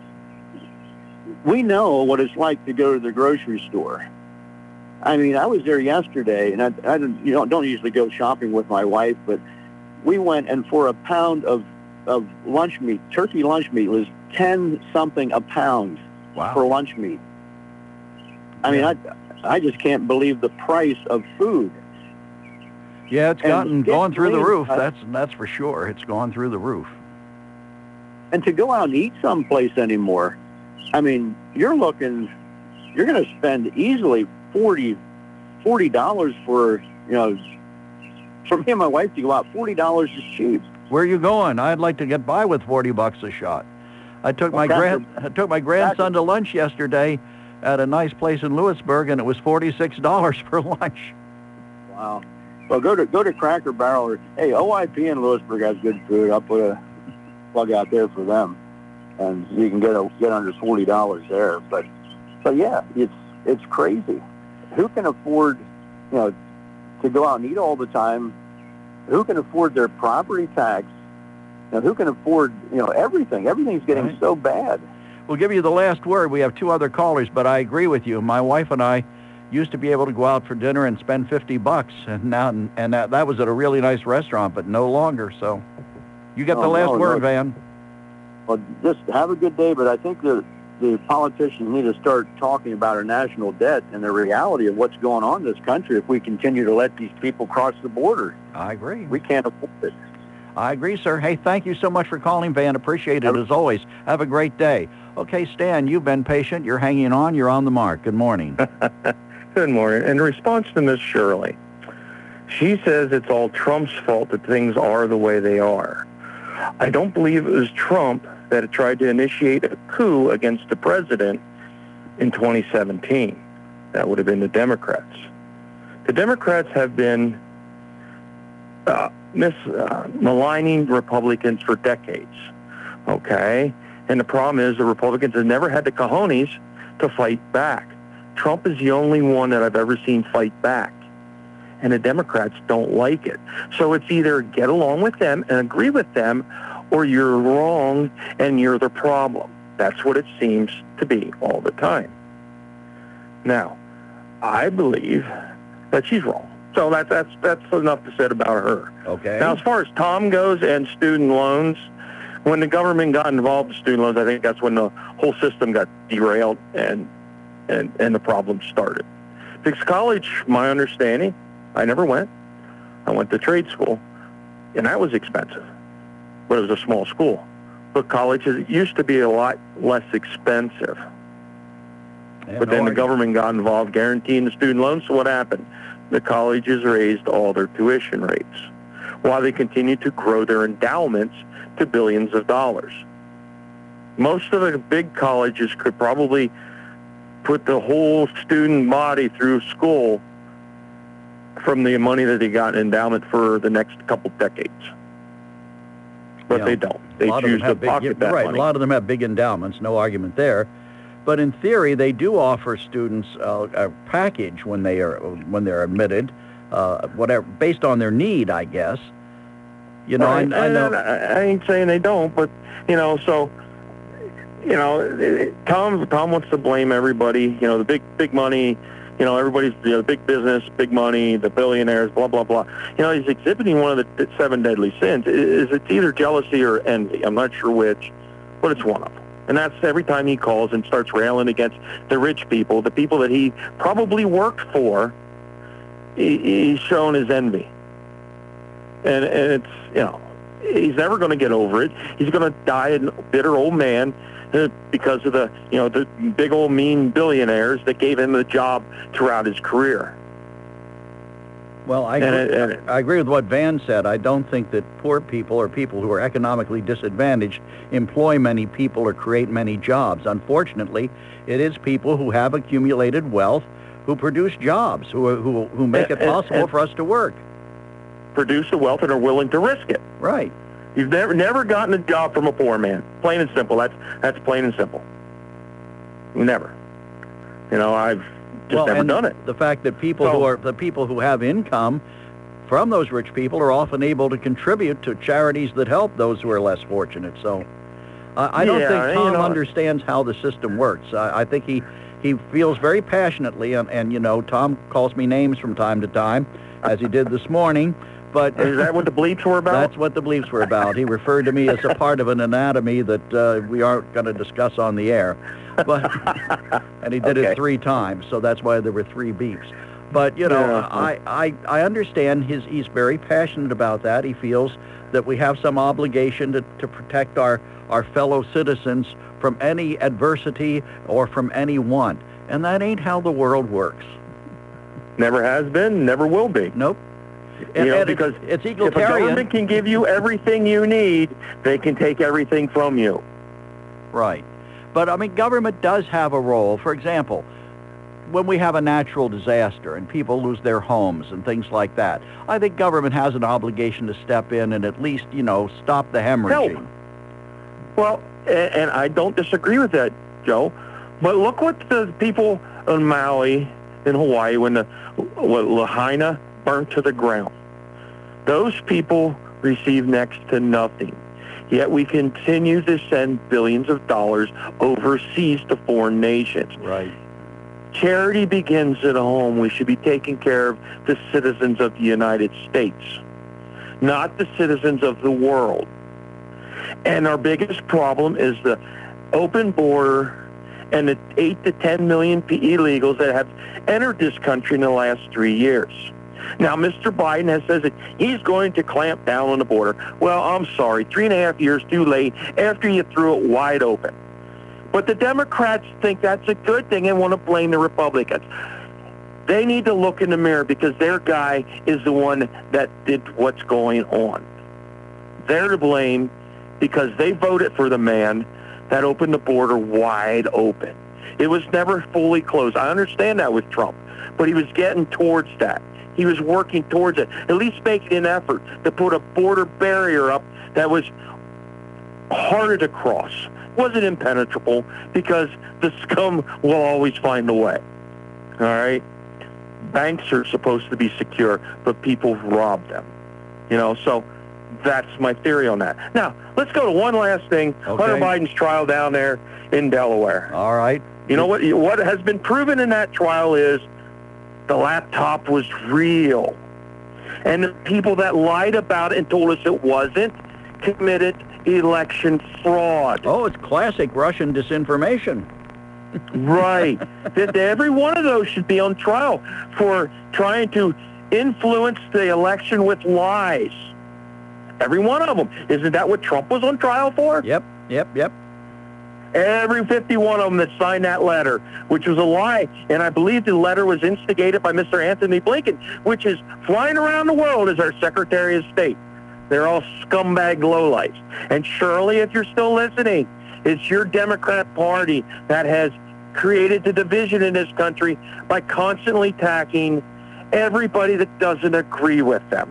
we know what it's like to go to the grocery store. I mean, I was there yesterday, and I, I don't, you know, don't usually go shopping with my wife, but we went, and for a pound of, of lunch meat, turkey lunch meat was ten something a pound. Wow. For lunch meat. I mean, I, I just can't believe the price of food. Yeah, it's gotten And gone through the gasoline, roof. uh, That's that's for sure. It's gone through the roof. And to go out and eat someplace anymore, I mean, you're looking, you're going to spend easily forty dollars for, you know, for me and my wife to go out, forty dollars is cheap. Where are you going? I'd like to get by with forty bucks a shot. I took my Well, grand that's a- I took my grandson to lunch yesterday at a nice place in Lewisburg, and it was forty-six dollars for lunch. Wow. Well, go to go to Cracker Barrel, or hey, O I P in Lewisburg has good food. I'll put a plug out there for them, and you can get a, get under forty dollars there. But but yeah, it's it's crazy. Who can afford, you know, to go out and eat all the time? Who can afford their property tax? You know, who can afford, you know, everything? Everything's getting Right. so bad. We'll give you the last word. We have two other callers, but I agree with you. My wife and I used to be able to go out for dinner and spend fifty bucks, and now and that, that was at a really nice restaurant, but no longer. So you get Oh, the last no, word, no. Van. Well, just have a good day, but I think the the politicians need to start talking about our national debt and the reality of what's going on in this country if we continue to let these people cross the border. I agree. We can't afford it. I agree, sir. Hey, thank you so much for calling, Van. Appreciate it, as always. Have a great day. Okay, Stan, you've been patient. You're hanging on. You're on the mark. Good morning. Good morning. In response to Miss Shirley, she says it's all Trump's fault that things are the way they are. I don't believe it was Trump that tried to initiate a coup against the president in twenty seventeen. That would have been the Democrats. The Democrats have been uh, mis, uh, maligning Republicans for decades, okay? And the problem is the Republicans have never had the cojones to fight back. Trump is the only one that I've ever seen fight back. And the Democrats don't like it. So it's either get along with them and agree with them, or you're wrong and you're the problem. That's what it seems to be all the time. Now, I believe that she's wrong. So that, that's that's enough to say about her. Okay. Now, as far as Tom goes and student loans, when the government got involved in student loans, I think that's when the whole system got derailed and and, and the problem started. Because college, my understanding, I never went. I went to trade school, and that was expensive. But it was a small school. But college is, used to be a lot less expensive. Yeah, but no then the argument. government got involved guaranteeing the student loans. So what happened? The colleges raised all their tuition rates while they continued to grow their endowments to billions of dollars. Most of the big colleges could probably put the whole student body through school from the money that they got in endowment for the next couple decades. But Yeah. they don't. They A lot of choose them to have big- pocket you're that right. money. A lot of them have big endowments, no argument there. But in theory, they do offer students uh, a package when they are when they're admitted, uh, whatever based on their need, I guess. You know, Right. I, I know. And I, I ain't saying they don't, but you know, so you know, Tom Tom wants to blame everybody. You know, the big big money. You know, everybody's, you know, big business, big money, the billionaires, blah blah blah. You know, he's exhibiting one of the seven deadly sins. Is it's either jealousy or envy? I'm not sure which, but it's one of them. And that's every time he calls and starts railing against the rich people, the people that he probably worked for. He, he's shown his envy, and and it's, you know, he's never going to get over it. He's going to die a bitter old man because of the, you know, the big old mean billionaires that gave him the job throughout his career. Well, I And agree, it- and it- I agree with what Van said. I don't think that poor people or people who are economically disadvantaged employ many people or create many jobs. Unfortunately, it is people who have accumulated wealth who produce jobs, who who who make it And- and- possible and- for us to work. Produce the wealth and are willing to risk it. Right. You've never never gotten a job from a poor man. Plain and simple. That's that's plain and simple. Never. You know, I've just well, never and done it. The fact that people who So- are the people who have income from those rich people are often able to contribute to charities that help those who are less fortunate. So I I don't Yeah, think you Tom know- understands how the system works. I, I think he he feels very passionately, and, and you know, Tom calls me names from time to time, as he did this morning. But Is that what the bleeps were about? That's what the bleeps were about. He referred to me as a part of an anatomy that uh, we aren't going to discuss on the air. But and he did Okay. it three times, so that's why there were three beeps. But you know, Yeah. I, I I understand his he's very passionate about that. He feels that we have some obligation to, to protect our, our fellow citizens from any adversity or from any want. And that ain't how the world works. Never has been, never will be. Nope. You And, know, and because it's, it's if a egalitarian. government can give you everything you need, they can take everything from you. Right. But, I mean, government does have a role. For example, when we have a natural disaster and people lose their homes and things like that, I think government has an obligation to step in and at least, you know, stop the hemorrhaging. Help. Well, and, and I don't disagree with that, Joe. But look what the people on Maui in Hawaii, when the what, Lahaina burnt to the ground. Those people receive next to nothing. Yet we continue to send billions of dollars overseas to foreign nations. Right. Charity begins at home. We should be taking care of the citizens of the United States, not the citizens of the world. And our biggest problem is the open border and the eight to ten million illegals that have entered this country in the last three years. Now, Mister Biden has said that he's going to clamp down on the border. Well, I'm sorry, three and a half years too late after you threw it wide open. But the Democrats think that's a good thing and want to blame the Republicans. They need to look in the mirror because their guy is the one that did what's going on. They're to blame because they voted for the man that opened the border wide open. It was never fully closed. I understand that with Trump, but he was getting towards that. He was working towards it, at least making an effort to put a border barrier up that was harder to cross. Wasn't impenetrable because the scum will always find a way. All right? Banks are supposed to be secure, but people rob them. You know, so that's my theory on that. Now, let's go to one last thing. Okay. Hunter Biden's trial down there in Delaware. All right. You know what? What has been proven in that trial is the laptop was real. And the people that lied about it and told us it wasn't committed election fraud. Oh, it's classic Russian disinformation. Right. That every one of those should be on trial for trying to influence the election with lies. Every one of them. Isn't that what Trump was on trial for? Yep, yep, yep. Every fifty-one of them that signed that letter, which was a lie. And I believe the letter was instigated by Mister Anthony Blinken, which is flying around the world as our Secretary of State. They're all scumbag lowlifes. And Shirley, if you're still listening, it's your Democrat Party that has created the division in this country by constantly attacking everybody that doesn't agree with them.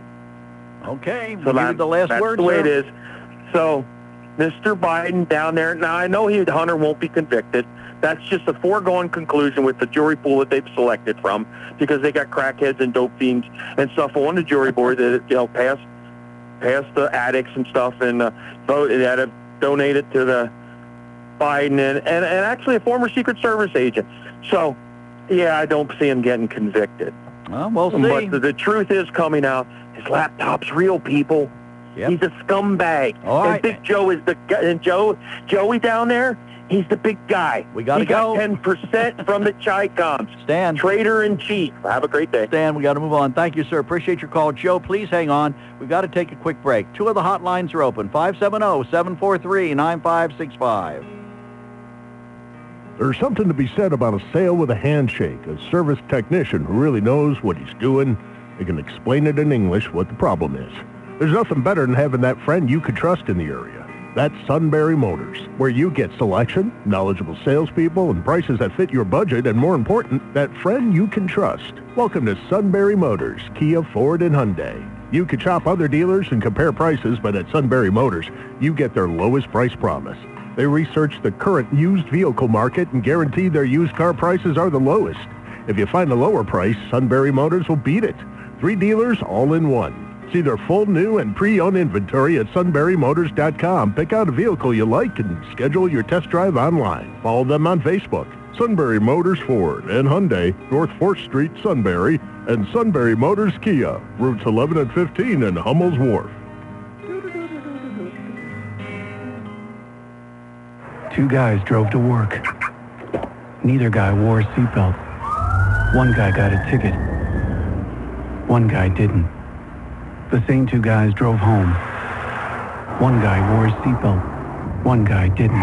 Okay, So we'll give that, you the last that's word, the way sir. it is. So, Mister Biden down there, now I know he, Hunter won't be convicted. That's just a foregone conclusion with the jury pool that they've selected from because they got crackheads and dope fiends and stuff on the jury board that, you know, passed, passed the addicts and stuff and uh, vote, that have donated to the Biden and, and, and actually a former Secret Service agent. So, yeah, I don't see him getting convicted. Well, we'll see. But the, the truth is coming out. His laptop's real, people. Yep. He's a scumbag. All right. And Big Joe is the guy. And Joe, Joey down there, he's the big guy. We gotta he got go. ten percent from the Chi-Coms. Stan. Traitor-in-chief. Have a great day. Stan, we got to move on. Thank you, sir. Appreciate your call. Joe, please hang on. We've got to take a quick break. Two of the hotlines are open. five seven zero, seven four three, nine five six five. There's something to be said about a sale with a handshake, a service technician who really knows what he's doing. They can explain it in English what the problem is. There's nothing better than having that friend you could trust in the area. That's Sunbury Motors, where you get selection, knowledgeable salespeople, and prices that fit your budget, and more important, that friend you can trust. Welcome to Sunbury Motors, Kia, Ford, and Hyundai. You could shop other dealers and compare prices, but at Sunbury Motors, you get their lowest price promise. They research the current used vehicle market and guarantee their used car prices are the lowest. If you find a lower price, Sunbury Motors will beat it. Three dealers all in one. See their full new and pre-owned inventory at sunbury motors dot com. Pick out a vehicle you like and schedule your test drive online. Follow them on Facebook. Sunbury Motors Ford and Hyundai, North fourth Street, Sunbury, and Sunbury Motors Kia, routes eleven and fifteen in Hummel's Wharf. Two guys drove to work. Neither guy wore a seatbelt. One guy got a ticket. One guy didn't. The same two guys drove home. One guy wore his seatbelt. One guy didn't.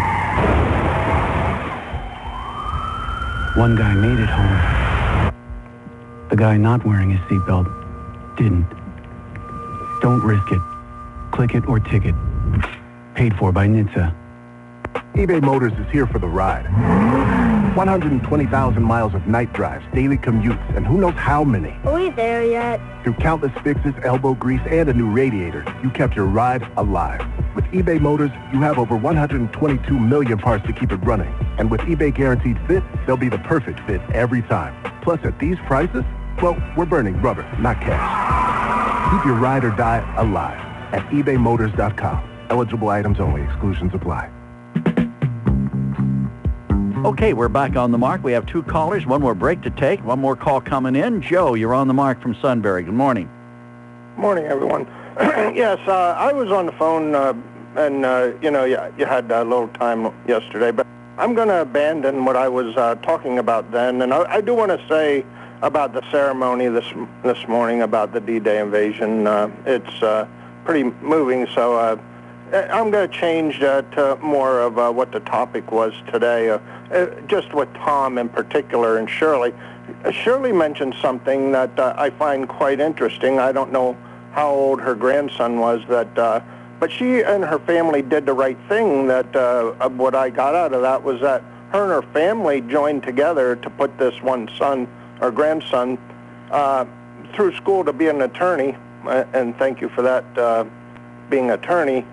One guy made it home. The guy not wearing his seatbelt didn't. Don't risk it. Click it or ticket. Paid for by N H T S A. eBay Motors is here for the ride. one hundred twenty thousand miles of night drives, daily commutes, and who knows how many. Are we there yet? Through countless fixes, elbow grease, and a new radiator, you kept your ride alive. With eBay Motors, you have over one hundred twenty-two million parts to keep it running. And with eBay Guaranteed Fit, they'll be the perfect fit every time. Plus, at these prices, well, we're burning rubber, not cash. Keep your ride or die alive at ebay motors dot com. Eligible items only. Exclusions apply. Okay, we're back on the mark. We have two callers, one more break to take, one more call coming in. Joe, you're on the mark from Sunbury. Good morning. Morning, everyone. Yes, uh, I was on the phone, uh, and, uh, you know, you, you had a little time yesterday, but I'm going to abandon what I was uh, talking about then, and I, I do want to say about the ceremony this this morning about the D-Day invasion. Uh, it's uh, pretty moving, so uh, I'm going to change uh, to more of uh, what the topic was today, uh, uh, just with Tom in particular and Shirley. Uh, Shirley mentioned something that uh, I find quite interesting. I don't know how old her grandson was, that, uh, but she and her family did the right thing. That uh, what I got out of that was that her and her family joined together to put this one son or grandson uh, through school to be an attorney, uh, and thank you for that, uh, being attorney.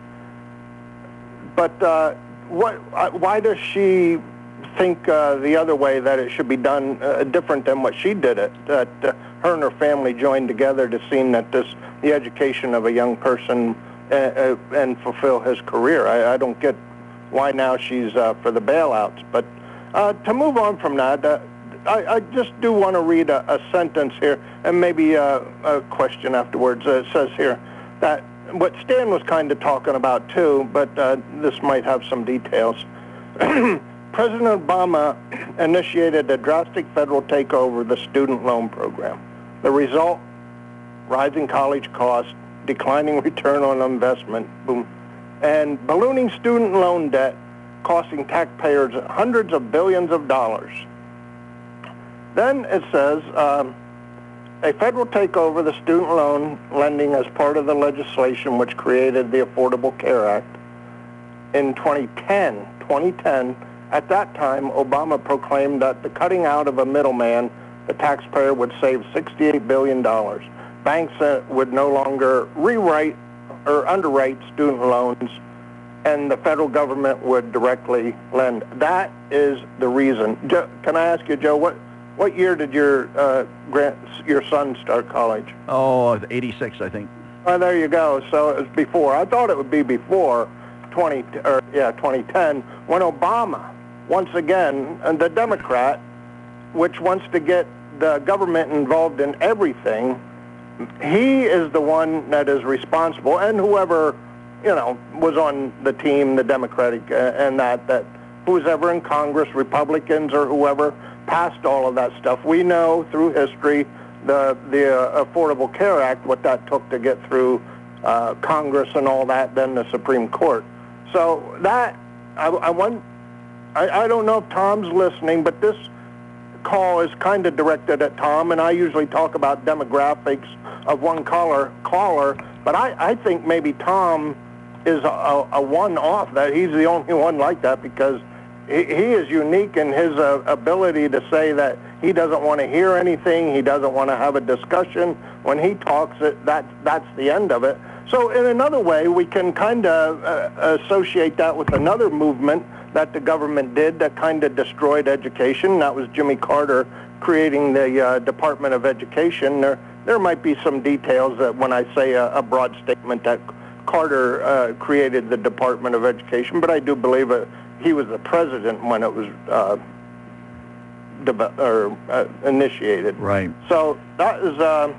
But uh, what? Uh, why does she think uh, the other way, that it should be done uh, different than what she did it? That uh, her and her family joined together to see that this the education of a young person uh, uh, and fulfill his career. I, I don't get why now she's uh, for the bailouts. But uh, to move on from that, uh, I, I just do want to read a, a sentence here, and maybe uh, a question afterwards. Uh, it says here that what Stan was kind of talking about too, but uh, this might have some details. President Obama initiated a drastic federal takeover of the student loan program. The result, rising college costs, declining return on investment, boom, and ballooning student loan debt costing taxpayers hundreds of billions of dollars. Then it says, um, a federal takeover of the student loan lending as part of the legislation which created the Affordable Care Act. In twenty ten, twenty ten, at that time, Obama proclaimed that the cutting out of a middleman, the taxpayer would save sixty-eight billion dollars. Banks uh, would no longer rewrite or underwrite student loans, and the federal government would directly lend. That is the reason. Jo- can I ask you, Joe, what What year did your uh, grand, your son start college? Oh, eighty-six, I think. Oh, there you go. So it was before. I thought it would be before twenty or yeah twenty ten when Obama, once again, and the Democrat, which wants to get the government involved in everything, he is the one that is responsible, and whoever, you know, was on the team, the Democratic, uh, and that, that who's ever in Congress, Republicans or whoever, passed all of that stuff. We know through history the the uh, Affordable Care Act, what that took to get through uh, Congress and all that, then the Supreme Court. So that, I, I want, I, I don't know if Tom's listening, but this call is kind of directed at Tom, and I usually talk about demographics of one caller, caller but I, I think maybe Tom is a, a one-off, that he's the only one like that, because he, he is unique in his uh, ability to say that he doesn't want to hear anything, he doesn't want to have a discussion. When he talks, it, that, that's the end of it. So in another way, we can kind of uh, associate that with another movement that the government did that kind of destroyed education. That was Jimmy Carter creating the uh, Department of Education. There, there might be some details that when I say a, a broad statement that Carter uh, created the Department of Education, but I do believe it, he was the president when it was uh, deb- or, uh, initiated. Right. So that is uh,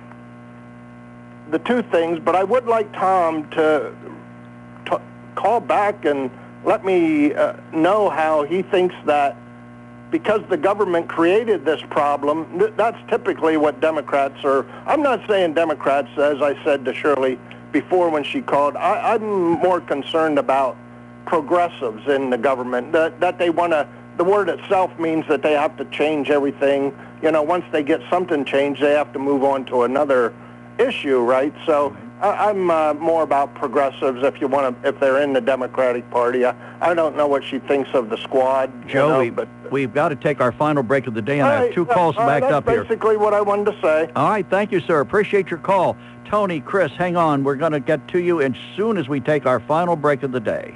the two things, but I would like Tom to t- call back and let me uh, know how he thinks that, because the government created this problem, th- that's typically what Democrats are. I'm not saying Democrats, as I said to Shirley before when she called, I, I'm more concerned about progressives in the government, that, that they want to, the word itself means that they have to change everything. You know, once they get something changed, they have to move on to another issue, right? So I, I'm uh, more about progressives if you want to, if they're in the Democratic Party. I, I don't know what she thinks of the squad. Joe, you know, we, but we've got to take our final break of the day, and I have two yeah, calls uh, backed that's up here. basically what I wanted to say. All right, thank you, sir. Appreciate your call. Tony, Chris, hang on. We're going to get to you as soon as we take our final break of the day.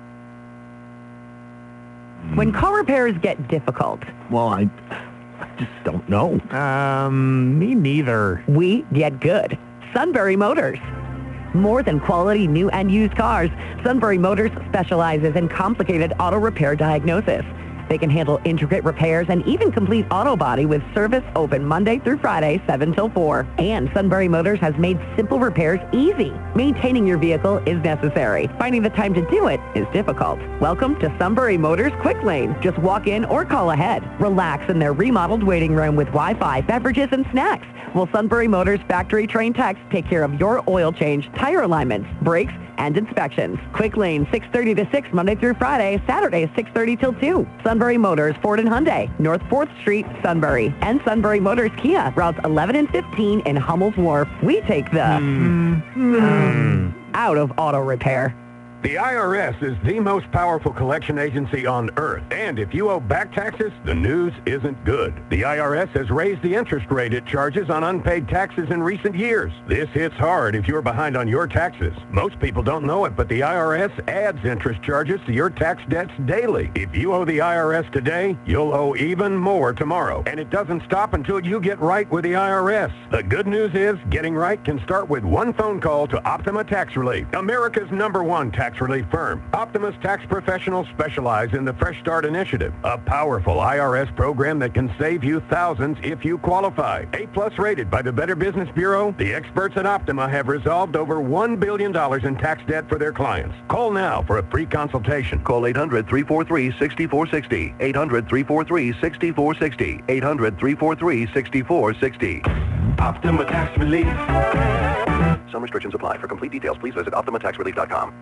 When car repairs get difficult, Well, I, I just don't know. Um, me neither. we get good. Sunbury Motors. More than quality new and used cars, Sunbury Motors specializes in complicated auto repair diagnosis. They can handle intricate repairs and even complete auto body with service open Monday through Friday, seven till four. And Sunbury Motors has made simple repairs easy. Maintaining your vehicle is necessary. Finding the time to do it is difficult. Welcome to Sunbury Motors Quick Lane. Just walk in or call ahead. Relax in their remodeled waiting room with Wi-Fi, beverages, and snacks. Will Sunbury Motors factory-trained techs take care of your oil change, tire alignments, brakes, and inspections. Quick Lane, six thirty to six, Monday through Friday, Saturday, six thirty till two. Sunbury Motors, Ford and Hyundai, North fourth Street, Sunbury. And Sunbury Motors Kia, routes eleven and fifteen in Hummel's Wharf. We take the mm. Mm. out of auto repair. The I R S is the most powerful collection agency on earth, and if you owe back taxes, the news isn't good. The I R S has raised the interest rate it charges on unpaid taxes in recent years. This hits hard if you're behind on your taxes. Most people don't know it, but the I R S adds interest charges to your tax debts daily. If you owe the I R S today, you'll owe even more tomorrow, and it doesn't stop until you get right with the I R S. The good news is, getting right can start with one phone call to Optima Tax Relief, America's number one tax relief firm. Optima's tax professionals specialize in the Fresh Start Initiative, a powerful I R S program that can save you thousands if you qualify. A-plus rated by the Better Business Bureau, the experts at Optima have resolved over one billion dollars in tax debt for their clients. Call now for a free consultation. Call eight hundred, three four three, six four six zero. eight hundred, three four three, six four six zero. eight hundred, three four three, six four six zero. Optima Tax Relief. Some restrictions apply. For complete details, please visit optima tax relief dot com.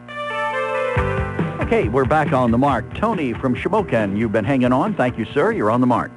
Okay, we're back on the mark. Tony from Shamokin, you've been hanging on. Thank you, sir. You're on the mark.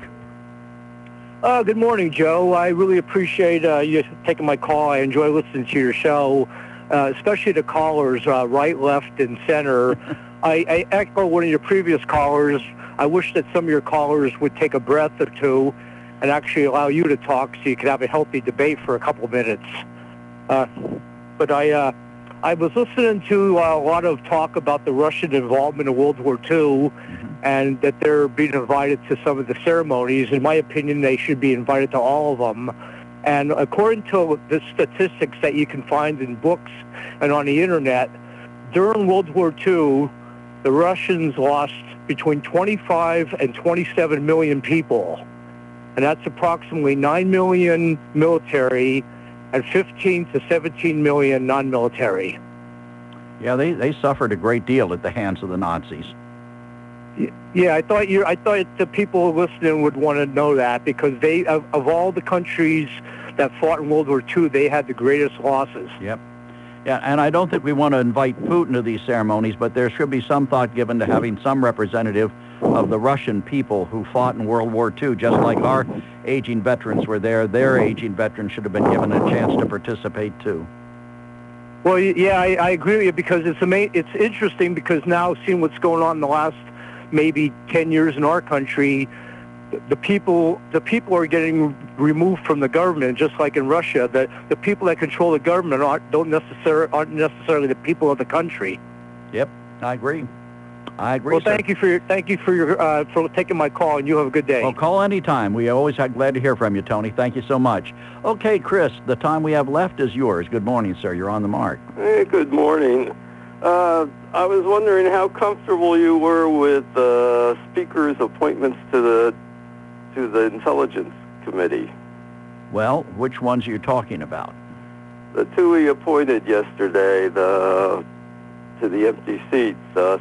Uh, good morning, Joe. I really appreciate uh, you taking my call. I enjoy listening to your show, uh, especially the callers, uh, right, left, and center. I, I echo one of your previous callers. I wish that some of your callers would take a breath or two and actually allow you to talk so you could have a healthy debate for a couple of minutes. Uh, but I... Uh, I was listening to uh, a lot of talk about the Russian involvement in World War Two, mm-hmm. and that they're being invited to some of the ceremonies. In my opinion, they should be invited to all of them. And according to the statistics that you can find in books and on the Internet, during World War Two, the Russians lost between twenty-five and twenty-seven million people, and that's approximately nine million military and fifteen to seventeen million non-military. Yeah, they, they suffered a great deal at the hands of the Nazis. Yeah, I thought you. I thought the people listening would want to know that, because they, of, of all the countries that fought in World War Two, they had the greatest losses. Yep. Yeah, and I don't think we want to invite Putin to these ceremonies, but there should be some thought given to having some representative of the Russian people who fought in World War Two, just like our aging veterans were there. Their aging veterans should have been given a chance to participate too. Well, yeah, I, I agree with you, because it's ama- it's interesting, because now seeing what's going on in the last maybe ten years in our country, the, the people the people are getting removed from the government, just like in Russia. The the people that control the government aren't don't necessarily aren't necessarily the people of the country. Yep, I agree. I agree. Well, sir. thank you for your thank you for your uh, for taking my call, and you have a good day. Well, call anytime. We always are glad to hear from you, Tony. Thank you so much. Okay, Chris, the time we have left is yours. Good morning, sir. You're on the mark. Hey, good morning. Uh, I was wondering how comfortable you were with the Speaker's appointments to the to the Intelligence Committee. Well, which ones are you talking about? The two he appointed yesterday, the to the empty seats, uh,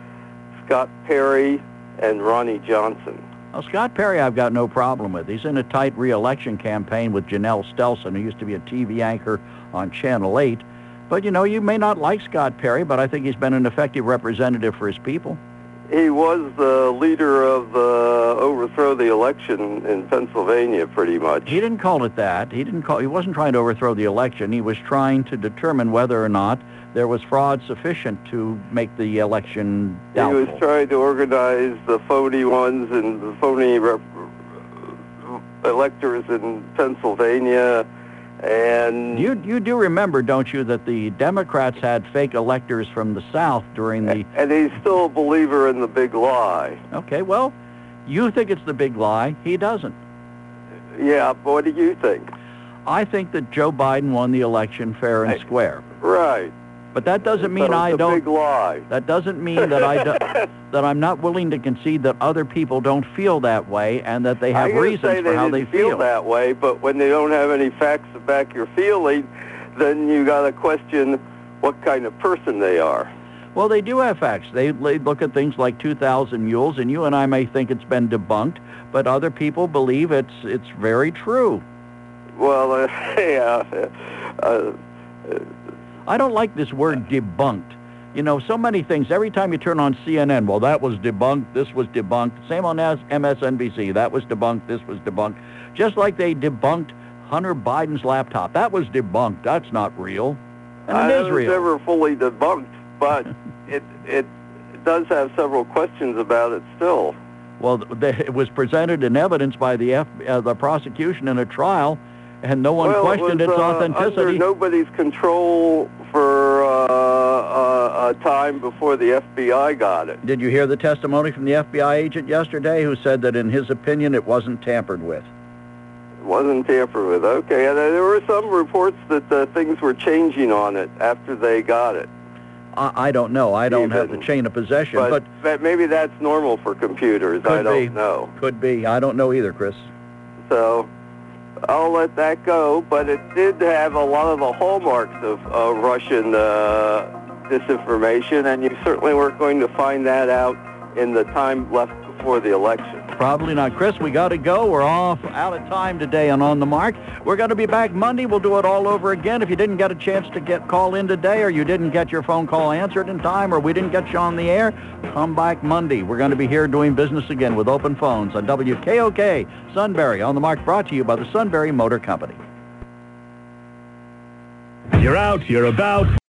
Scott Perry and Ronnie Johnson. Well, Scott Perry I've got no problem with. He's in a tight re-election campaign with Janelle Stelson, who used to be a T V anchor on Channel eight. But, you know, you may not like Scott Perry, but I think he's been an effective representative for his people. He was the leader of the overthrow the election in Pennsylvania, pretty much. He didn't call it that. He didn't call. He wasn't trying to overthrow the election. He was trying to determine whether or not there was fraud sufficient to make the election doubtful. He was trying to organize the phony ones and the phony rep- electors in Pennsylvania. And you you do remember, don't you, that the Democrats had fake electors from the South during the... And he's still a believer in the big lie. Okay, well, you think it's the big lie. He doesn't. Yeah, but what do you think? I think that Joe Biden won the election fair and square. Right. But that doesn't mean so I it's a don't... big lie. That doesn't mean that I do, that I'm not willing to concede that other people don't feel that way and that they have I reasons say for they how they didn't feel that way, but when they don't have any facts to back your feeling, then you got to question what kind of person they are. Well, they do have facts. They, they look at things like two thousand mules, and you and I may think it's been debunked, but other people believe it's it's very true. Well, uh, yeah. Uh, I don't like this word debunked. You know, so many things. Every time you turn on C N N, well, that was debunked, this was debunked. Same on M S N B C. That was debunked, this was debunked. Just like they debunked Hunter Biden's laptop. That was debunked. That's not real. And it I is was real. never fully debunked, but it, it does have several questions about it still. Well, the, it was presented in evidence by the F, uh, the prosecution in a trial, and no one well, questioned it was, its uh, authenticity. Under nobody's control for uh, uh, a time before the F B I got it. Did you hear the testimony from the F B I agent yesterday who said that in his opinion it wasn't tampered with? It wasn't tampered with. Okay, and there were some reports that uh, things were changing on it after they got it. I, I don't know. I don't have the chain of possession, But, but that maybe that's normal for computers. Could I don't be. know. Could be. I don't know either, Chris. So I'll let that go, but it did have a lot of the hallmarks of uh, Russian uh, disinformation, and you certainly weren't going to find that out in the time left before the election. Probably not. Chris, we got to go. We're off out of time today on On the Mark. We're going to be back Monday. We'll do it all over again. If you didn't get a chance to get call in today, or you didn't get your phone call answered in time, or we didn't get you on the air, come back Monday. We're going to be here doing business again with open phones on W K O K Sunbury. On the Mark brought to you by the Sunbury Motor Company. You're out, you're about.